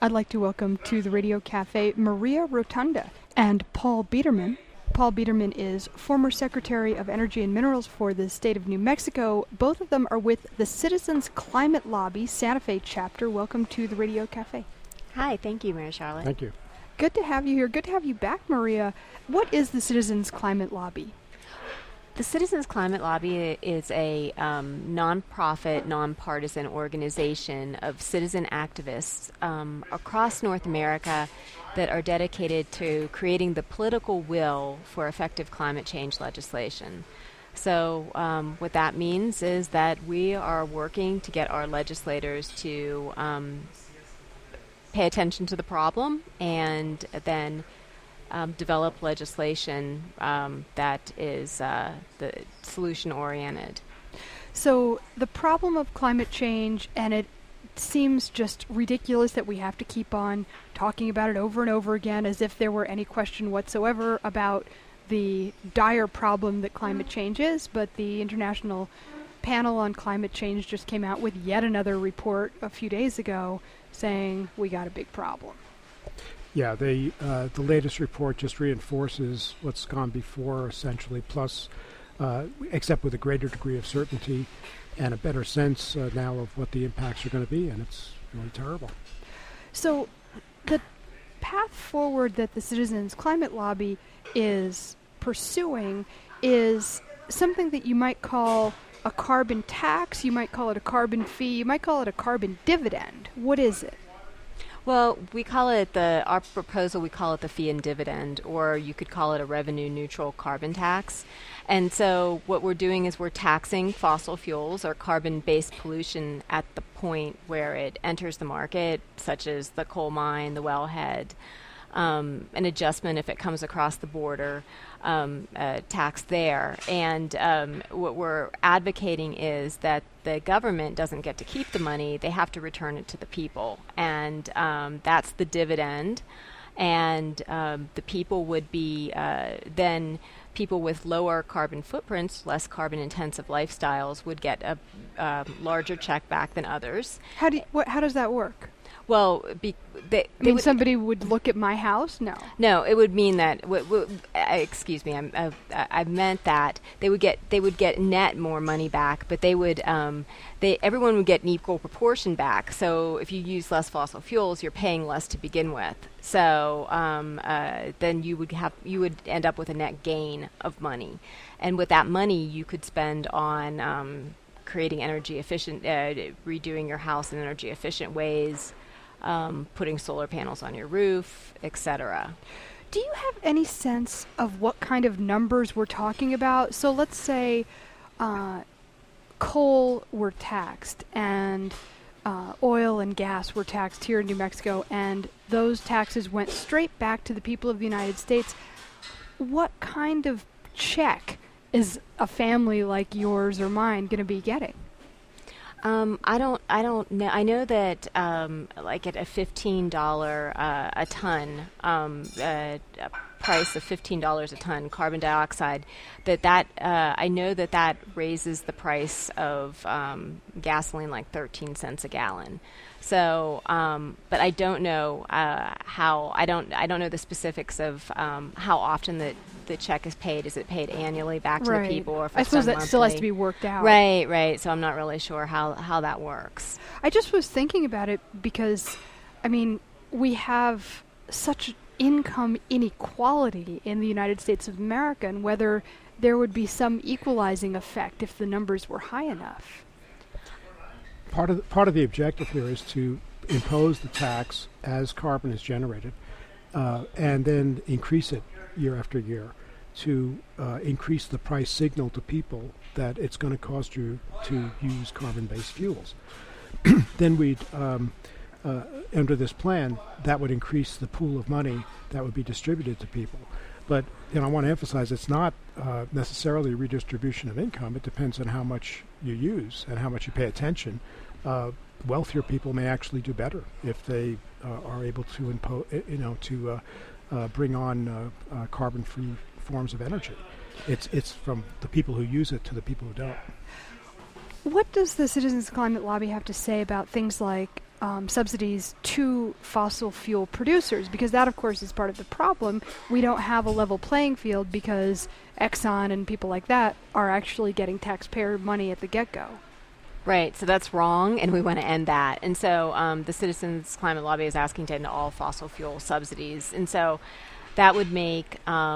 I'd like to welcome to the Radio Cafe Maria Rotunda and Paul Biederman. Paul Biederman is former Secretary of Energy and Minerals for the state of New Mexico. Both of them are with the Citizens Climate Lobby Santa Fe chapter. Welcome to the Radio Cafe. Hi, thank you, Mary Charlotte. Thank you. Good to have you here. Good to have you back, Maria. What is the Citizens Climate Lobby? The Citizens Climate Lobby is a nonprofit, nonpartisan organization of citizen activists across North America that are dedicated to creating the political will for effective climate change legislation. So what that means is that we are working to get our legislators to pay attention to the problem and then develop legislation that is the solution-oriented. So the problem of climate change, and it seems just ridiculous that we have to keep on talking about it over and over again as if there were any question whatsoever about the dire problem that climate change is, but the International Panel on Climate Change just came out with yet another report a few days ago saying we got a big problem. Yeah, the latest report just reinforces what's gone before, essentially, plus, except with a greater degree of certainty and a better sense now of what the impacts are going to be, and it's really terrible. So the path forward that the Citizens Climate Lobby is pursuing is something that you might call a carbon tax, you might call it a carbon fee, you might call it a carbon dividend. What is it? Well, we call it our proposal, we call it the fee and dividend, or you could call it a revenue neutral carbon tax. And so what we're doing is we're taxing fossil fuels or carbon-based pollution at the point where it enters the market, such as the coal mine, the wellhead, an adjustment if it comes across the border, tax there. And what we're advocating is that the government doesn't get to keep the money, they have to return it to the people. And that's the dividend. And the people would be then people with lower carbon footprints, less carbon intensive lifestyles would get a larger check back than others. How does that work? Well, somebody would look at my house? No, it would mean that. Excuse me, I meant that they would get net more money back, but everyone would get an equal proportion back. So if you use less fossil fuels, you're paying less to begin with. So then you would end up with a net gain of money, and with that money you could spend on creating energy efficient, redoing your house in energy efficient ways. Putting solar panels on your roof, etc. Do you have any sense of what kind of numbers we're talking about? So let's say coal were taxed and oil and gas were taxed here in New Mexico, and those taxes went straight back to the people of the United States. What kind of check is a family like yours or mine going to be getting? I don't know. I know that like at a $15 a ton, a price of $15 a ton carbon dioxide, that I know that raises the price of gasoline like 13 cents a gallon. So, but I don't know how. I don't know the specifics of how often the check is paid. Is it paid annually back to the people, or if I suppose that monthly? Still has to be worked out. Right. So I'm not really sure how that works. I just was thinking about it because, I mean, we have such income inequality in the United States of America, and whether there would be some equalizing effect if the numbers were high enough. Part of the objective here is to impose the tax as carbon is generated, and then increase it year after year to increase the price signal to people that it's going to cost you to use carbon-based fuels. Then we'd, under this plan, that would increase the pool of money that would be distributed to people. But I want to emphasize it's not necessarily a redistribution of income. It depends on how much you use and how much you pay attention. Wealthier people may actually do better if they are able to bring on carbon-free forms of energy. It's from the people who use it to the people who don't. What does the Citizens Climate Lobby have to say about things like subsidies to fossil fuel producers, because that, of course, is part of the problem. We don't have a level playing field because Exxon and people like that are actually getting taxpayer money at the get-go. Right, so that's wrong, and we want to end that. And so the Citizens Climate Lobby is asking to end all fossil fuel subsidies. And so that would make,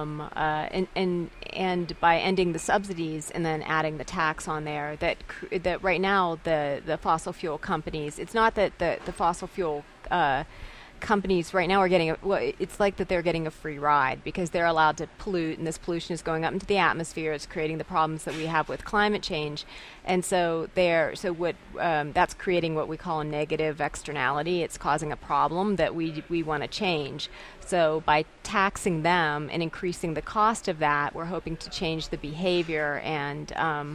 and by ending the subsidies and then adding the tax on there, that right now the fossil fuel companies, it's not that the fossil fuel companies right now are getting it's like that they're getting a free ride because they're allowed to pollute, and this pollution is going up into the atmosphere. It's creating the problems that we have with climate change, and so that's creating what we call a negative externality. It's causing a problem that we want to change. So by taxing them and increasing the cost of that, we're hoping to change the behavior and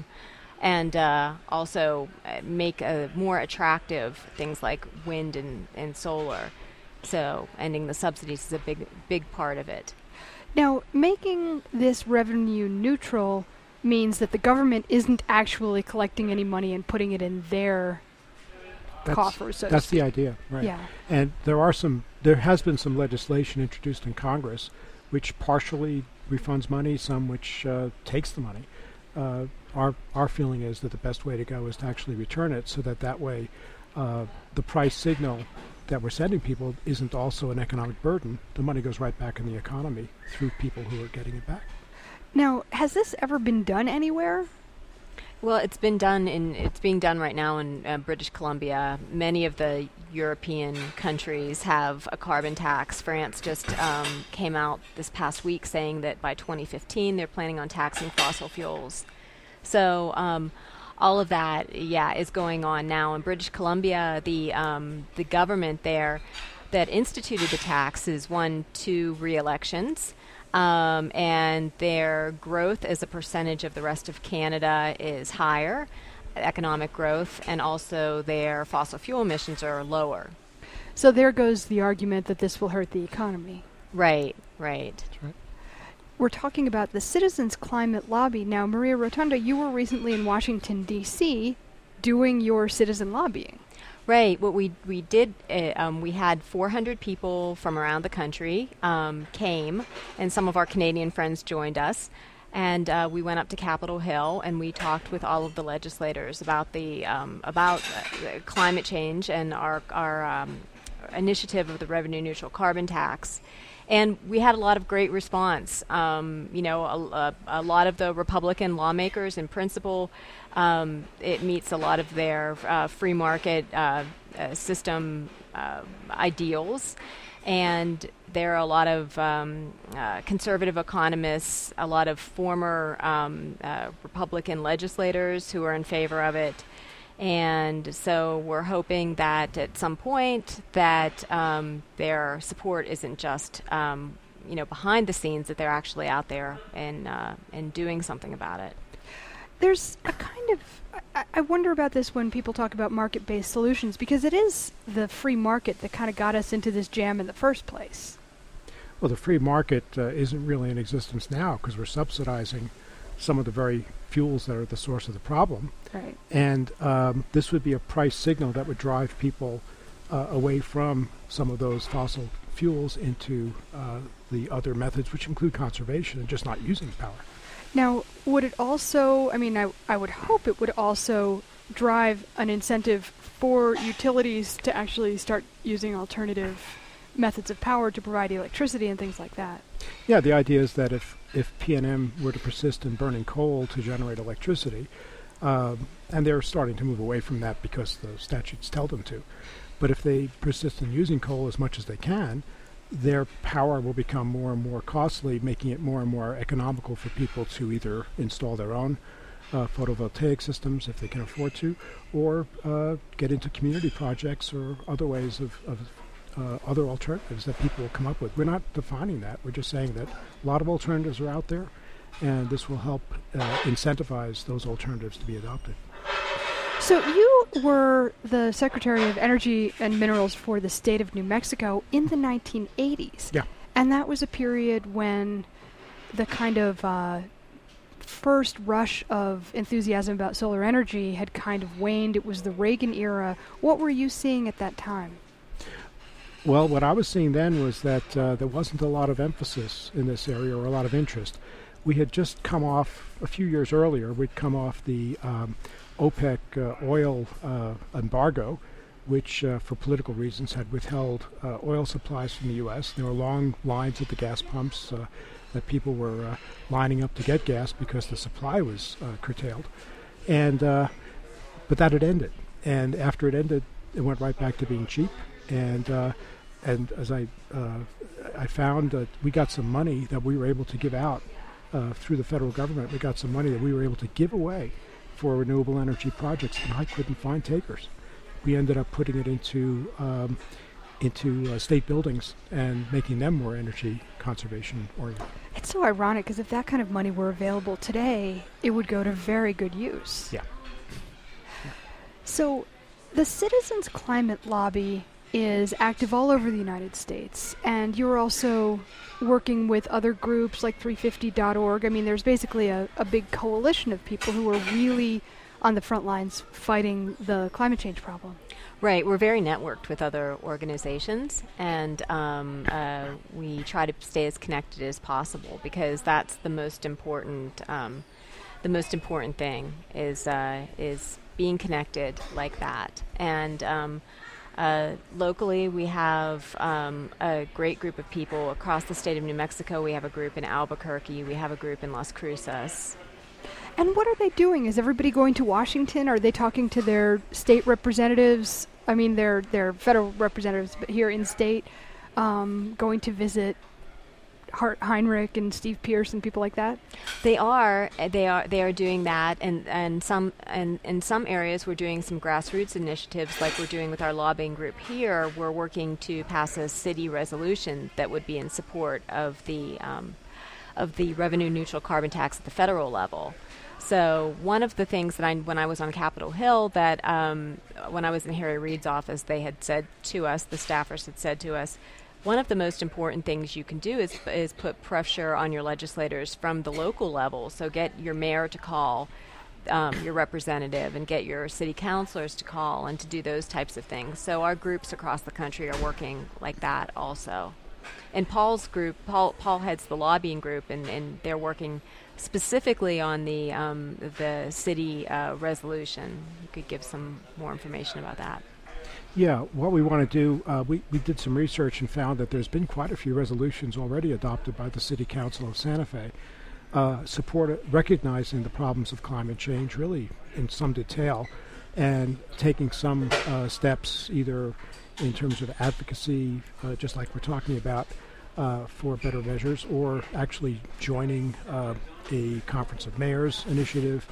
also make more attractive things like wind and solar. So ending the subsidies is a big part of it. Now, making this revenue neutral means that the government isn't actually collecting any money and putting it in their coffers. So that's the idea, right? Yeah. And there has been some legislation introduced in Congress which partially refunds money, some which takes the money. Our feeling is that the best way to go is to actually return it, so that way the price signal that we're sending people isn't also an economic burden. The money goes right back in the economy through people who are getting it back. Now, has this ever been done anywhere? Well, it's being done right now in British Columbia. Many of the European countries have a carbon tax. France just came out this past week saying that by 2015 they're planning on taxing fossil fuels. So all of that, is going on now. In British Columbia, the government there that instituted the tax has won 2 re-elections, and their growth as a percentage of the rest of Canada is higher, economic growth, and also their fossil fuel emissions are lower. So there goes the argument that this will hurt the economy. Right. That's right. We're talking about the Citizens Climate Lobby. Now, Maria Rotunda, you were recently in Washington, D.C. doing your citizen lobbying. Right. What we did, we had 400 people from around the country came, and some of our Canadian friends joined us. And we went up to Capitol Hill, and we talked with all of the legislators about climate change and our initiative of the revenue neutral carbon tax. And we had a lot of great response. A lot of the Republican lawmakers, in principle, it meets a lot of their free market system ideals. And there are a lot of conservative economists, a lot of former Republican legislators who are in favor of it. And so we're hoping that at some point that their support isn't just behind the scenes, that they're actually out there and doing something about it. There's a kind of, I wonder about this when people talk about market-based solutions, because it is the free market that kind of got us into this jam in the first place. Well, the free market isn't really in existence now because we're subsidizing some of the very fuels that are the source of the problem. Right. And this would be a price signal that would drive people away from some of those fossil fuels into the other methods, which include conservation and just not using power. Now, would it also, I would hope it would also drive an incentive for utilities to actually start using alternative methods of power to provide electricity and things like that. Yeah, the idea is that if PNM were to persist in burning coal to generate electricity, and they're starting to move away from that because the statutes tell them to, but if they persist in using coal as much as they can, their power will become more and more costly, making it more and more economical for people to either install their own photovoltaic systems if they can afford to, or get into community projects or other ways of other alternatives that people will come up with. We're not defining that. We're just saying that a lot of alternatives are out there, and this will help incentivize those alternatives to be adopted. So you were the Secretary of Energy and Minerals for the state of New Mexico in the 1980s. Yeah. And that was a period when the kind of first rush of enthusiasm about solar energy had kind of waned. It was the Reagan era. What were you seeing at that time? Well, what I was seeing then was that there wasn't a lot of emphasis in this area or a lot of interest. We had just come off, a few years earlier, we'd come off the OPEC oil embargo, which for political reasons had withheld oil supplies from the U.S. There were long lines at the gas pumps that people were lining up to get gas because the supply was curtailed. And but that had ended. And after it ended, it went right back to being cheap. And as I found that we got some money that we were able to give out through the federal government. We got some money that we were able to give away for renewable energy projects, and I couldn't find takers. We ended up putting it into state buildings and making them more energy conservation oriented. It's so ironic because if that kind of money were available today, it would go to very good use. Yeah. So the Citizens Climate Lobby is active all over the United States, and you're also working with other groups like 350.org. I mean, there's basically a big coalition of people who are really on the front lines fighting the climate change problem. Right. We're very networked with other organizations, and we try to stay as connected as possible because that's the most important. The most important thing is being connected like that. And locally, we have a great group of people across the state of New Mexico. We have a group in Albuquerque. We have a group in Las Cruces. And what are they doing? Is everybody going to Washington? Are they talking to their state representatives? I mean, their federal representatives, but here in state, going to visit Heinrich and Steve Pierce and people like that? They are doing that, and in some areas we're doing some grassroots initiatives like we're doing with our lobbying group here. We're working to pass a city resolution that would be in support of the revenue neutral carbon tax at the federal level. So one of the things that when I was on Capitol Hill, that when I was in Harry Reid's office, they had said to us, the staffers had said to us, one of the most important things you can do is put pressure on your legislators from the local level. So get your mayor to call your representative and get your city councilors to call and to do those types of things. So our groups across the country are working like that also. And Paul's group, Paul heads the lobbying group, and they're working specifically on the city resolution. You could give some more information about that. Yeah, what we want to do, we did some research and found that there's been quite a few resolutions already adopted by the City Council of Santa Fe, recognizing the problems of climate change really in some detail, and taking some steps either in terms of advocacy, just like we're talking about, for better measures, or actually joining a Conference of Mayors initiative,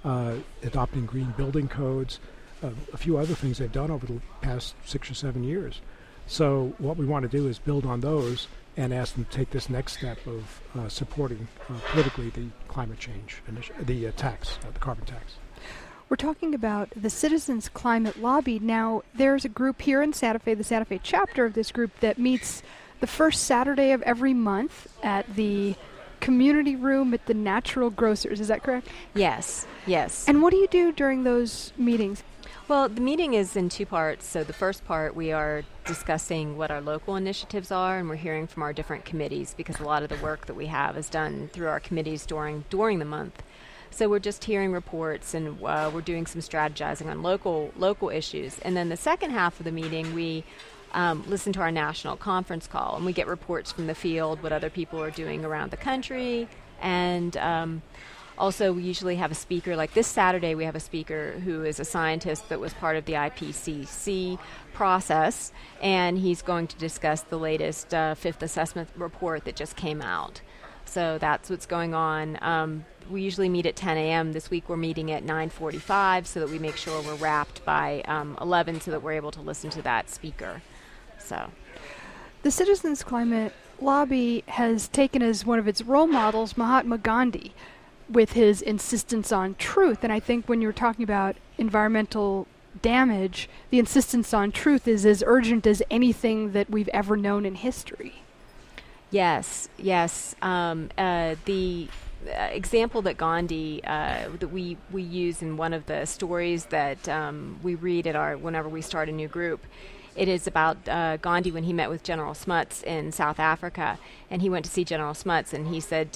adopting green building codes, a few other things they've done over the past 6 or 7 years. So what we want to do is build on those and ask them to take this next step of supporting politically the climate change, the tax, the carbon tax. We're talking about the Citizens Climate Lobby. Now, there's a group here in Santa Fe, the Santa Fe chapter of this group, that meets the first Saturday of every month at the community room at the Natural Grocers. Is that correct? Yes, yes. And what do you do during those meetings? Well, the meeting is in two parts. So the first part, we are discussing what our local initiatives are, and we're hearing from our different committees because a lot of the work that we have is done through our committees during the month. So we're just hearing reports, and we're doing some strategizing on local issues. And then the second half of the meeting, we listen to our national conference call, and we get reports from the field, what other people are doing around the country, and also we usually have a speaker. Like this Saturday, we have a speaker who is a scientist that was part of the IPCC process, and he's going to discuss the latest fifth assessment report that just came out. So that's what's going on. We usually meet at 10 a.m. This week we're meeting at 9:45 so that we make sure we're wrapped by 11 so that we're able to listen to that speaker. So, the Citizens Climate Lobby has taken as one of its role models Mahatma Gandhi with his insistence on truth. And I think when you're talking about environmental damage, the insistence on truth is as urgent as anything that we've ever known in history. Yes. example that Gandhi that we use in one of the stories that we read at whenever we start a new group. It is about Gandhi when he met with General Smuts in South Africa, and he went to see General Smuts, and he said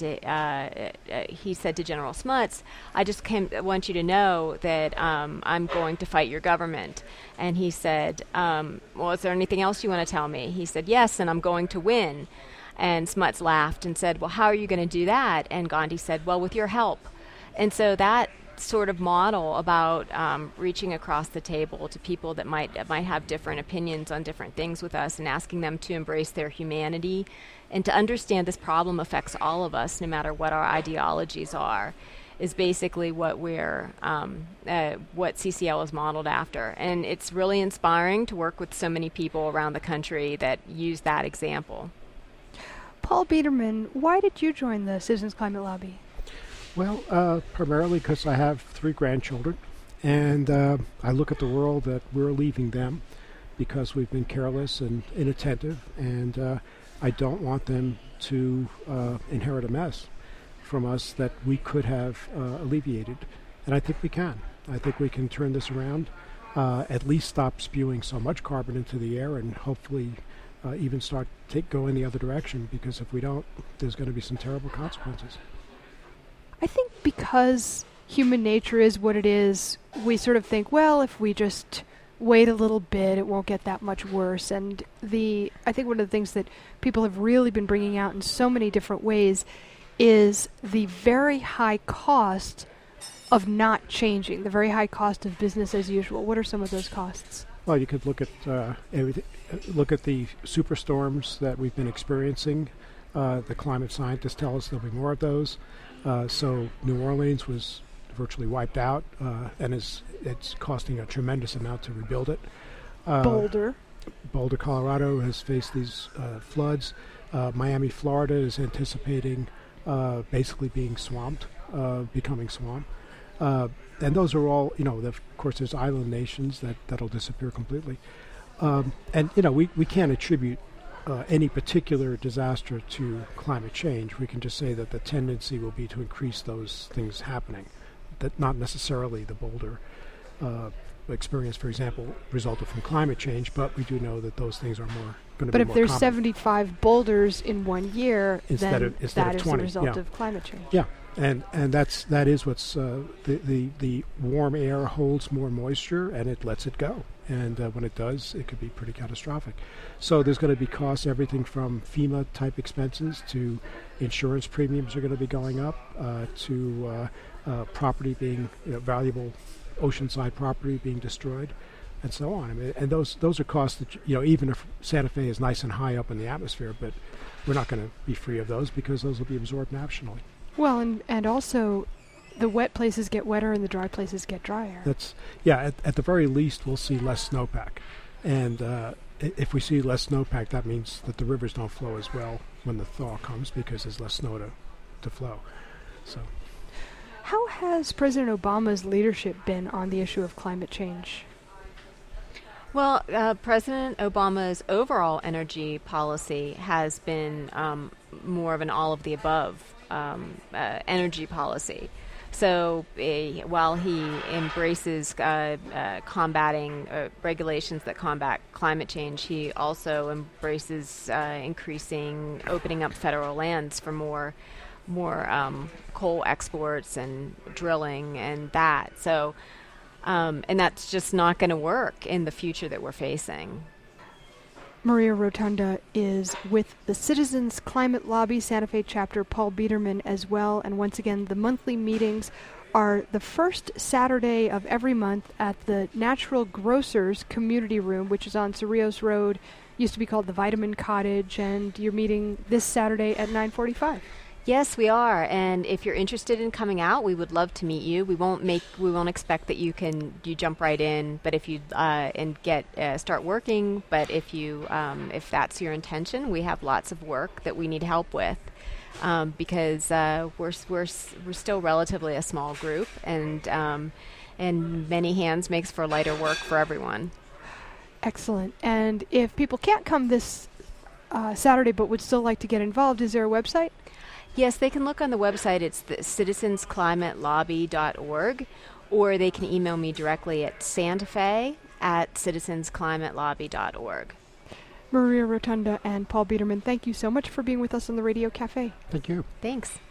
to General Smuts, "I just want you to know that I'm going to fight your government." And he said, "Well, is there anything else you want to tell me?" He said, "Yes, and I'm going to win." And Smuts laughed and said, "Well, how are you going to do that?" And Gandhi said, "Well, with your help." And so that sort of model about reaching across the table to people that might have different opinions on different things with us and asking them to embrace their humanity and to understand this problem affects all of us no matter what our ideologies are is basically what what CCL is modeled after. And it's really inspiring to work with so many people around the country that use that example. Paul Biederman, why did you join the Citizens Climate Lobby? Well, primarily because I have 3 grandchildren, and I look at the world that we're leaving them because we've been careless and inattentive, and I don't want them to inherit a mess from us that we could have alleviated. And I think we can. I think we can turn this around, at least stop spewing so much carbon into the air, and hopefully even start go in the other direction, because if we don't, there's going to be some terrible consequences. I think because human nature is what it is, we sort of think, well, if we just wait a little bit, it won't get that much worse. And I think one of the things that people have really been bringing out in so many different ways is the very high cost of not changing, the very high cost of business as usual. What are some of those costs? Well, you could look at everything. Look at the superstorms that we've been experiencing. The climate scientists tell us there'll be more of those. So New Orleans was virtually wiped out, and it's costing a tremendous amount to rebuild it. Boulder, Colorado has faced these floods. Miami, Florida is anticipating basically being swamped, becoming swamp. And those are all, of course, there's island nations that'll disappear completely. And, we can't attribute any particular disaster to climate change. We can just say that the tendency will be to increase those things happening, that not necessarily the Boulder experience, for example, resulted from climate change, but we do know that those things are going to be more common. But if there's 75 boulders in 1 year, instead then of that is 20, the result of climate change. Yeah, and that is what's the warm air holds more moisture and it lets it go. And when it does, it could be pretty catastrophic. So there's going to be costs, everything from FEMA-type expenses to insurance premiums are going to be going up, to property being valuable oceanside property being destroyed, and so on. I mean, and those are costs that, even if Santa Fe is nice and high up in the atmosphere, but we're not going to be free of those because those will be absorbed nationally. Well, and also the wet places get wetter and the dry places get drier. At the very least, we'll see less snowpack. And if we see less snowpack, that means that the rivers don't flow as well when the thaw comes because there's less snow to flow. So, how has President Obama's leadership been on the issue of climate change? Well, President Obama's overall energy policy has been more of an all-of-the-above energy policy. So while he embraces combating regulations that combat climate change, he also embraces opening up federal lands for more coal exports and drilling and that. So, and that's just not going to work in the future that we're facing. Maria Rotunda is with the Citizens Climate Lobby Santa Fe chapter, Paul Biederman as well. And once again, the monthly meetings are the first Saturday of every month at the Natural Grocers Community Room, which is on Cerrillos Road, used to be called the Vitamin Cottage, and you're meeting this Saturday at 9:45. Yes, we are, and if you're interested in coming out, we would love to meet you. We won't expect that you jump right in, but if you start working. But if that's your intention, we have lots of work that we need help with, because we're still relatively a small group, and many hands makes for lighter work for everyone. Excellent. And if people can't come this Saturday but would still like to get involved, is there a website? Yes, they can look on the website. It's the citizensclimatelobby.org, or they can email me directly at santafe@citizensclimatelobby.org. Maria Rotunda and Paul Biederman, thank you so much for being with us on the Radio Cafe. Thank you. Thanks.